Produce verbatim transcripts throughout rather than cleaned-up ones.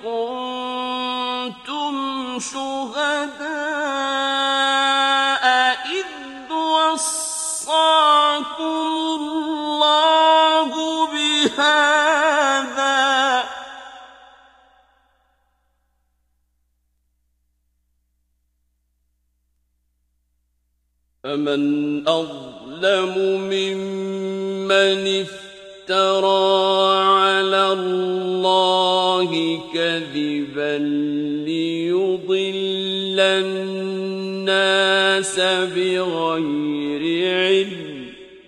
كنتم شهداء إذ وصاكم الله بهذا فمن أظلم ممن افترى على الله كذبا ليضل الناس بغير علم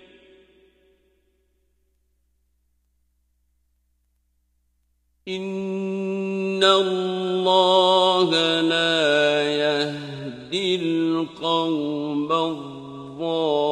إن الله لا يهدي القوم الظالمين